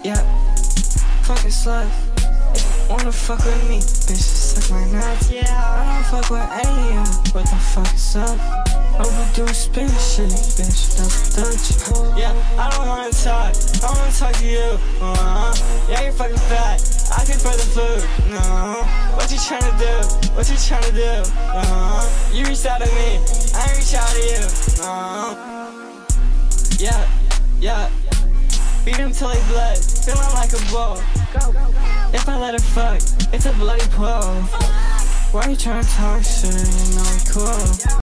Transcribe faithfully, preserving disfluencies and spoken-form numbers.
Yeah, fucking slut. Wanna fuck with me, bitch, suck my nuts. Yeah, I don't fuck with any of them. What the fuck is up? Overdo spin shit, bitch, that's Dutch. Yeah, I don't wanna talk, I wanna talk to you. Uh-huh. Yeah, you're fucking fat, I pay for the food. No, what you tryna do? What you tryna do? Uh-huh. You reached out to me, I ain't reach out to you. Uh-huh. Yeah, yeah. Beat him till he bled, feeling like a bull. If I let her fuck, it's a bloody pull. Why you tryna talk shit, you know we cool?